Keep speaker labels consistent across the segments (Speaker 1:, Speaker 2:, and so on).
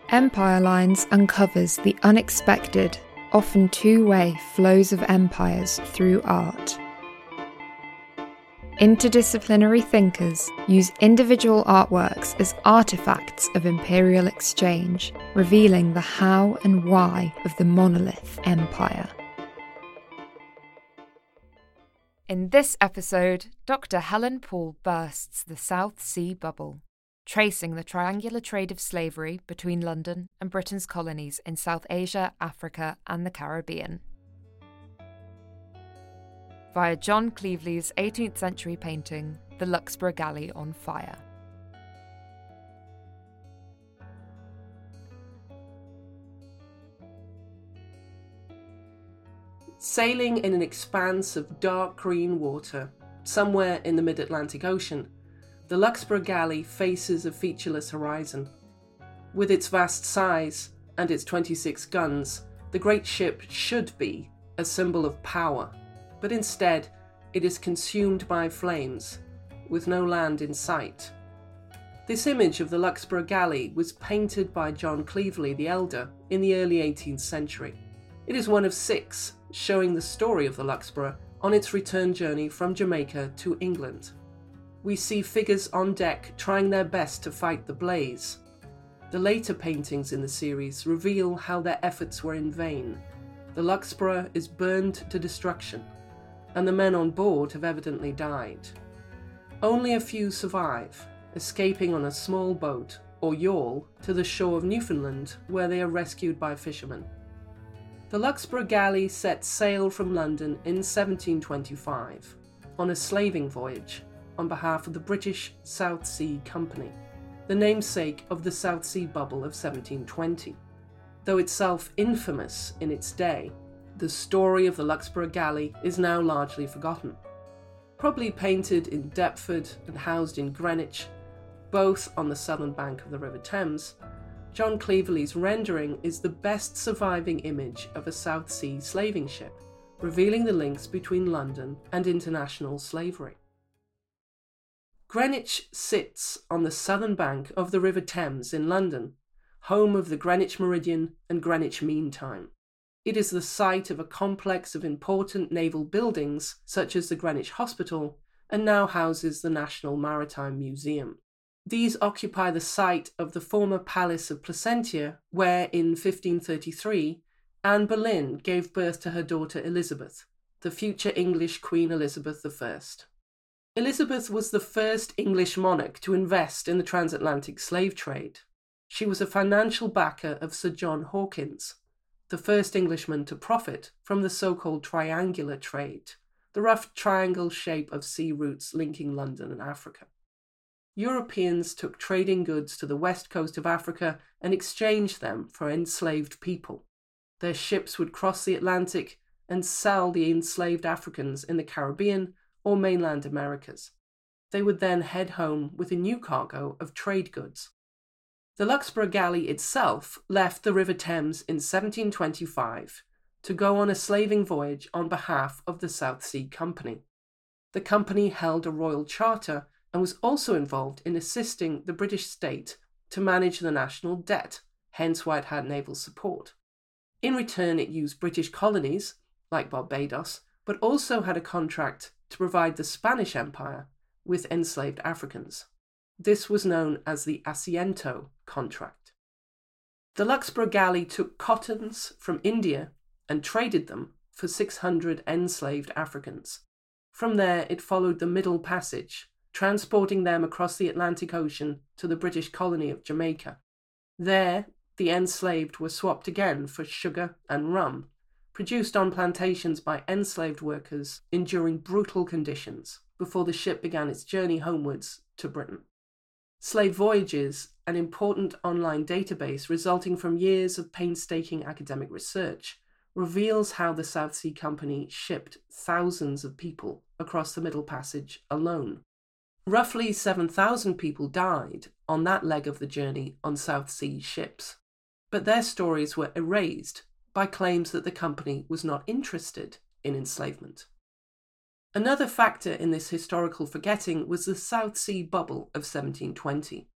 Speaker 1: Empire Lines uncovers the unexpected, often two-way flows of empires through art. Interdisciplinary thinkers use individual artworks as artifacts of imperial exchange, revealing the how and why of the monolith empire. In this episode, Dr. Helen Paul bursts the South Sea bubble, tracing the triangular trade of slavery between London and Britain's colonies in South Asia, Africa, and the Caribbean. Via John Cleveley's 18th century painting, The Luxborough Galley on Fire.
Speaker 2: Sailing in an expanse of dark green water, somewhere in the mid-Atlantic Ocean, the Luxborough Galley faces a featureless horizon. With its vast size and its 26 guns, the great ship should be a symbol of power, but instead it is consumed by flames, with no land in sight. This image of the Luxborough Galley was painted by John Cleveley the Elder in the early 18th century. It is one of 6 showing the story of the Luxborough on its return journey from Jamaica to England. We see figures on deck trying their best to fight the blaze. The later paintings in the series reveal how their efforts were in vain. The Luxborough is burned to destruction, and the men on board have evidently died. Only a few survive, escaping on a small boat or yawl to the shore of Newfoundland, where they are rescued by fishermen. The Luxborough Galley set sail from London in 1725 on a slaving voyage on behalf of the British South Sea Company, the namesake of the South Sea Bubble of 1720. Though itself infamous in its day, the story of the Luxborough Galley is now largely forgotten. Probably painted in Deptford and housed in Greenwich, both on the southern bank of the River Thames, John Cleveley's rendering is the best surviving image of a South Sea slaving ship, revealing the links between London and international slavery. Greenwich sits on the southern bank of the River Thames in London, home of the Greenwich Meridian and Greenwich Mean Time. It is the site of a complex of important naval buildings such as the Greenwich Hospital, and now houses the National Maritime Museum. These occupy the site of the former Palace of Placentia, where in 1533 Anne Boleyn gave birth to her daughter Elizabeth, the future English Queen Elizabeth I. Elizabeth was the first English monarch to invest in the transatlantic slave trade. She was a financial backer of Sir John Hawkins, the first Englishman to profit from the so-called triangular trade, the rough triangle shape of sea routes linking London and Africa. Europeans took trading goods to the west coast of Africa and exchanged them for enslaved people. Their ships would cross the Atlantic and sell the enslaved Africans in the Caribbean or mainland Americas. They would then head home with a new cargo of trade goods. The Luxborough Galley itself left the River Thames in 1725 to go on a slaving voyage on behalf of the South Sea Company. The company held a royal charter and was also involved in assisting the British state to manage the national debt, hence why it had naval support. In return, it used British colonies, like Barbados, but also had a contract to provide the Spanish Empire with enslaved Africans. This was known as the Asiento contract. The Luxborough Galley took cottons from India and traded them for 600 enslaved Africans. From there, it followed the Middle Passage, transporting them across the Atlantic Ocean to the British colony of Jamaica. There, the enslaved were swapped again for sugar and rum, produced on plantations by enslaved workers enduring brutal conditions before the ship began its journey homewards to Britain. Slave Voyages, an important online database resulting from years of painstaking academic research, reveals how the South Sea Company shipped thousands of people across the Middle Passage alone. Roughly 7,000 people died on that leg of the journey on South Sea ships, but their stories were erased by claims that the company was not interested in enslavement. Another factor in this historical forgetting was the South Sea Bubble of 1720.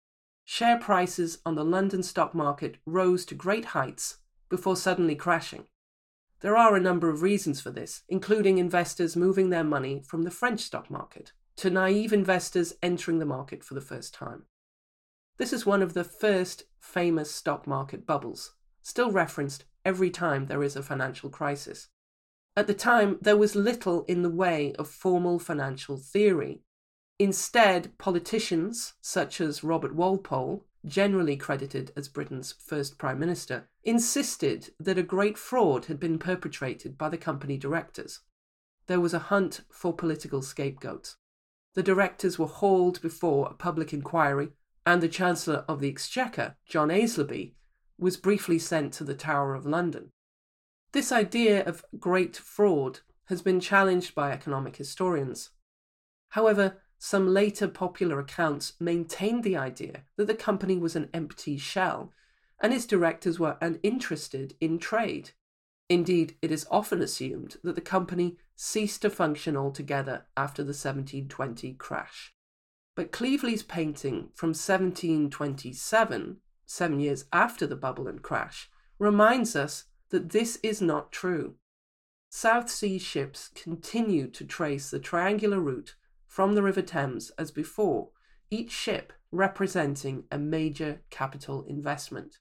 Speaker 2: share prices on the London stock market rose to great heights before suddenly crashing. There are a number of reasons for this, including investors moving their money from the French stock market to naive investors entering the market for the first time. This is one of the first famous stock market bubbles, still referenced every time there is a financial crisis. At the time, there was little in the way of formal financial theory. Instead, politicians, such as Robert Walpole, generally credited as Britain's first Prime Minister, insisted that a great fraud had been perpetrated by the company directors. There was a hunt for political scapegoats. The directors were hauled before a public inquiry, and the Chancellor of the Exchequer, John Aislabie, was briefly sent to the Tower of London. This idea of great fraud has been challenged by economic historians. However, some later popular accounts maintained the idea that the company was an empty shell, and its directors were uninterested in trade. Indeed, it is often assumed that the company ceased to function altogether after the 1720 crash. But Cleveley's painting from 1727, 7 years after the bubble and crash, reminds us that this is not true. South Sea ships continued to trace the triangular route from the River Thames as before, each ship representing a major capital investment.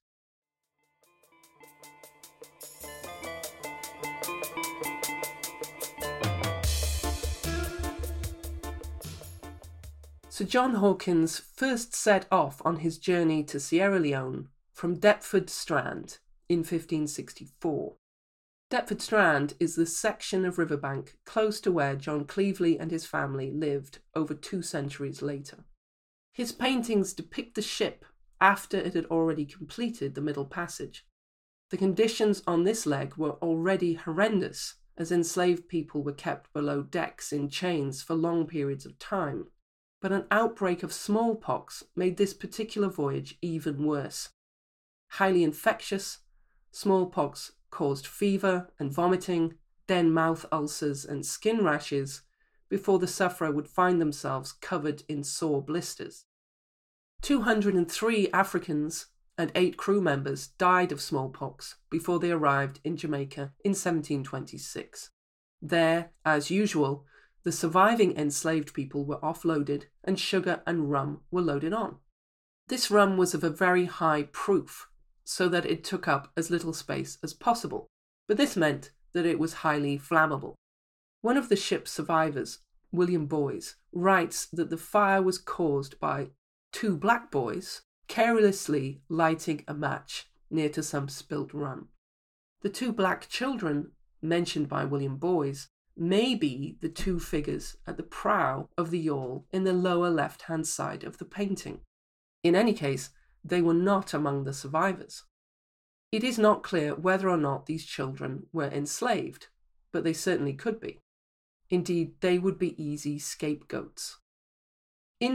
Speaker 2: Sir John Hawkins first set off on his journey to Sierra Leone from Deptford Strand in 1564. Deptford Strand is the section of riverbank close to where John Cleveley and his family lived over 2 centuries later. His paintings depict the ship after it had already completed the Middle Passage. The conditions on this leg were already horrendous, as enslaved people were kept below decks in chains for long periods of time. But an outbreak of smallpox made this particular voyage even worse. Highly infectious, smallpox caused fever and vomiting, then mouth ulcers and skin rashes, before the sufferer would find themselves covered in sore blisters. 203 Africans and 8 crew members died of smallpox before they arrived in Jamaica in 1726. There, as usual, the surviving enslaved people were offloaded and sugar and rum were loaded on. This rum was of a very high proof, so that it took up as little space as possible, but this meant that it was highly flammable. One of the ship's survivors, William Boys, writes that the fire was caused by 2 black boys carelessly lighting a match near to some spilt rum. The 2 black children, mentioned by William Boys, may be the 2 figures at the prow of the yawl in the lower left-hand side of the painting. In any case, they were not among the survivors. It is not clear whether or not these children were enslaved, but they certainly could be. Indeed, they would be easy scapegoats. In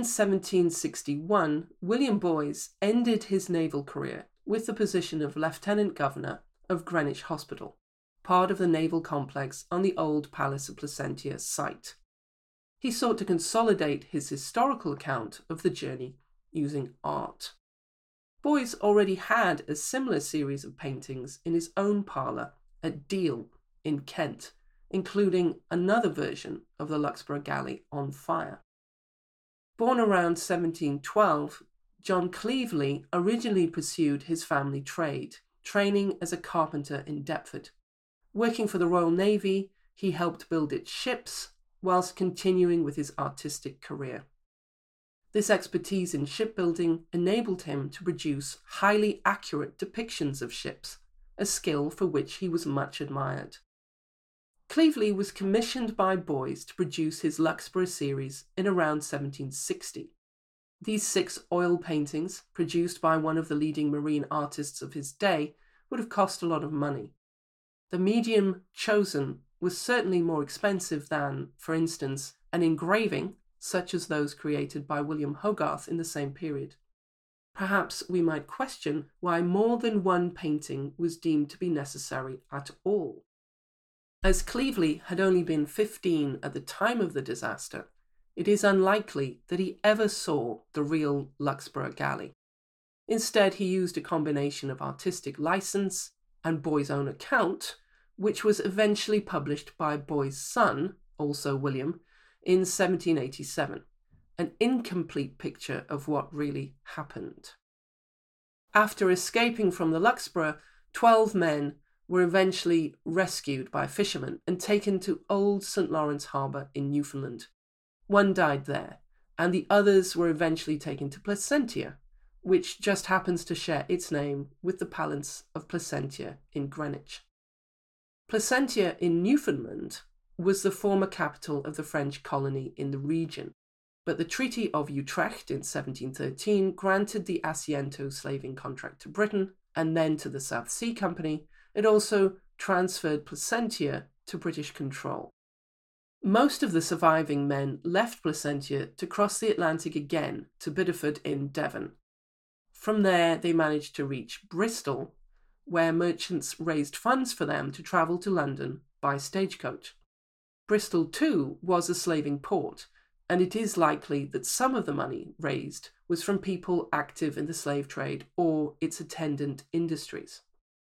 Speaker 2: 1761, William Boys ended his naval career with the position of Lieutenant Governor of Greenwich Hospital, part of the naval complex on the old Palace of Placentia site. He sought to consolidate his historical account of the journey using art. Boys already had a similar series of paintings in his own parlour at Deal in Kent, including another version of the Luxborough Galley on fire. Born around 1712, John Cleveley originally pursued his family trade, training as a carpenter in Deptford. Working for the Royal Navy, he helped build its ships, whilst continuing with his artistic career. This expertise in shipbuilding enabled him to produce highly accurate depictions of ships, a skill for which he was much admired. Cleveley was commissioned by Boys to produce his Luxborough series in around 1760. These 6 oil paintings, produced by one of the leading marine artists of his day, would have cost a lot of money. The medium chosen was certainly more expensive than, for instance, an engraving such as those created by William Hogarth in the same period. Perhaps we might question why more than one painting was deemed to be necessary at all. As Cleveley had only been 15 at the time of the disaster, it is unlikely that he ever saw the real Luxborough Galley. Instead, he used a combination of artistic license and Boy's own account, which was eventually published by Boy's son, also William, in 1787, an incomplete picture of what really happened. After escaping from the Luxborough, 12 men were eventually rescued by fishermen and taken to Old St. Lawrence Harbour in Newfoundland. One died there, and the others were eventually taken to Placentia, which just happens to share its name with the Palace of Placentia in Greenwich. Placentia in Newfoundland was the former capital of the French colony in the region, but the Treaty of Utrecht in 1713 granted the Asiento slaving contract to Britain and then to the South Sea Company. It also transferred Placentia to British control. Most of the surviving men left Placentia to cross the Atlantic again to Biddeford in Devon. From there, they managed to reach Bristol, where merchants raised funds for them to travel to London by stagecoach. Bristol, too, was a slaving port, and it is likely that some of the money raised was from people active in the slave trade or its attendant industries.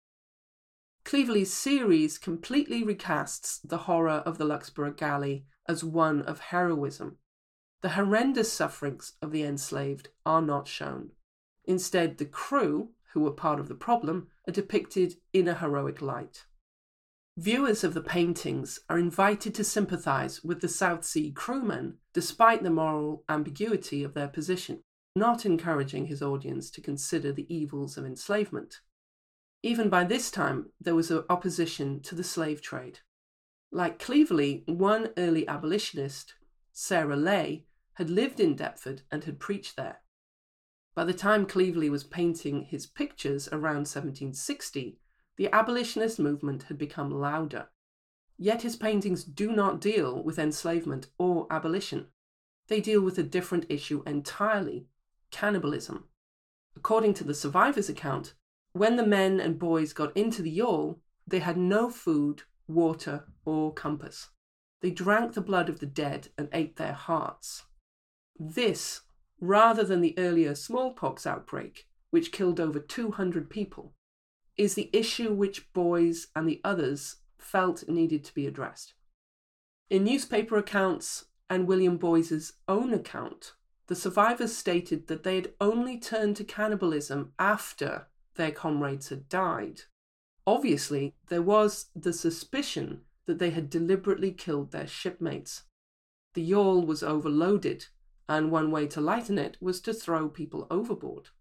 Speaker 2: Cleverley's series completely recasts the horror of the Luxborough Galley as one of heroism. The horrendous sufferings of the enslaved are not shown. Instead, the crew, who were part of the problem, are depicted in a heroic light. Viewers of the paintings are invited to sympathise with the South Sea crewmen despite the moral ambiguity of their position, not encouraging his audience to consider the evils of enslavement. Even by this time, there was an opposition to the slave trade. Like Cleverley, one early abolitionist, Sarah Ley, had lived in Deptford and had preached there. By the time Cleverley was painting his pictures around 1760, the abolitionist movement had become louder. Yet his paintings do not deal with enslavement or abolition. They deal with a different issue entirely: cannibalism. According to the survivors' account, when the men and boys got into the yawl, they had no food, water, or compass. They drank the blood of the dead and ate their hearts. This, rather than the earlier smallpox outbreak, which killed over 200 people, is the issue which Boys and the others felt needed to be addressed. In newspaper accounts and William Boys's own account, the survivors stated that they had only turned to cannibalism after their comrades had died. Obviously, there was the suspicion that they had deliberately killed their shipmates. The yawl was overloaded, and one way to lighten it was to throw people overboard.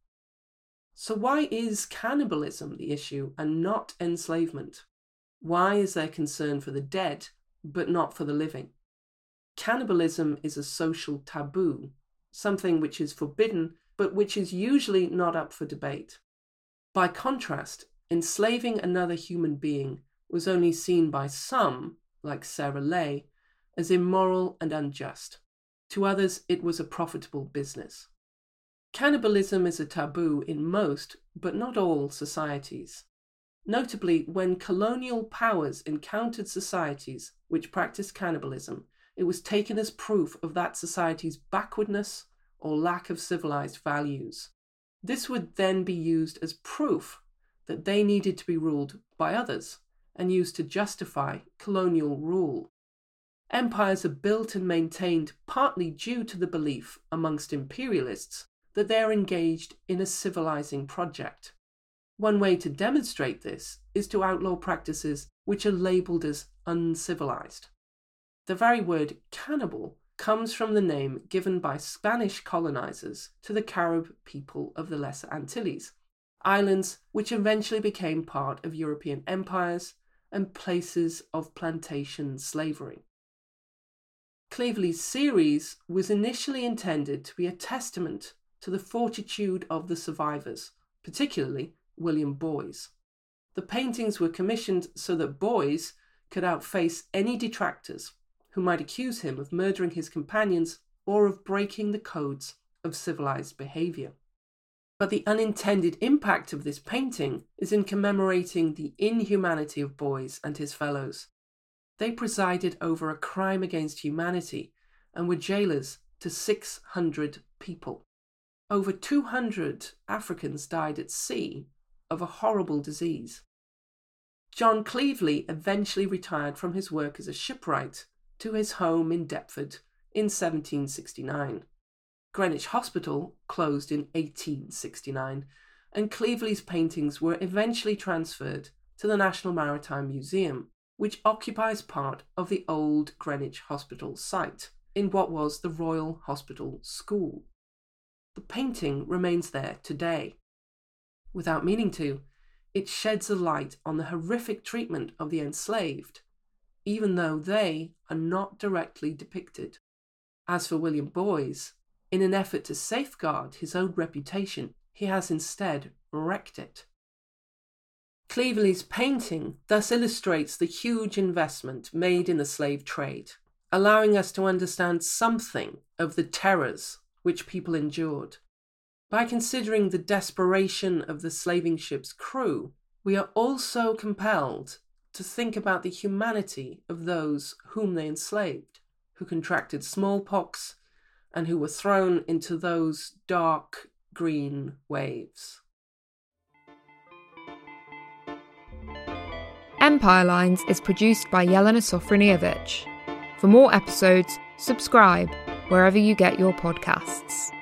Speaker 2: So why is cannibalism the issue and not enslavement? Why is there concern for the dead, but not for the living? Cannibalism is a social taboo, something which is forbidden, but which is usually not up for debate. By contrast, enslaving another human being was only seen by some, like Sarah Ley, as immoral and unjust. To others, it was a profitable business. Cannibalism is a taboo in most, but not all, societies. Notably, when colonial powers encountered societies which practiced cannibalism, it was taken as proof of that society's backwardness or lack of civilized values. This would then be used as proof that they needed to be ruled by others and used to justify colonial rule. Empires are built and maintained partly due to the belief amongst imperialists that they are engaged in a civilizing project. One way to demonstrate this is to outlaw practices which are labelled as uncivilized. The very word cannibal comes from the name given by Spanish colonizers to the Carib people of the Lesser Antilles, islands which eventually became part of European empires and places of plantation slavery. Cleverley's series was initially intended to be a testament to the fortitude of the survivors, particularly William Boys. The paintings were commissioned so that Boys could outface any detractors who might accuse him of murdering his companions or of breaking the codes of civilized behaviour. But the unintended impact of this painting is in commemorating the inhumanity of Boys and his fellows. They presided over a crime against humanity and were jailers to 600 people. over 200 Africans died at sea of a horrible disease. John Cleverly eventually retired from his work as a shipwright to his home in Deptford in 1769. Greenwich Hospital closed in 1869, and Cleverly's paintings were eventually transferred to the National Maritime Museum, which occupies part of the old Greenwich Hospital site in what was the Royal Hospital School. The painting remains there today. Without meaning to, it sheds a light on the horrific treatment of the enslaved, even though they are not directly depicted. As for William Boys, in an effort to safeguard his own reputation, he has instead wrecked it. Cleverly's painting thus illustrates the huge investment made in the slave trade, allowing us to understand something of the terrors which people endured. By considering the desperation of the slaving ship's crew, we are also compelled to think about the humanity of those whom they enslaved, who contracted smallpox and who were thrown into those dark green waves.
Speaker 1: Empire Lines is produced by Jelena Sofronijevic. For more episodes, subscribe wherever you get your podcasts.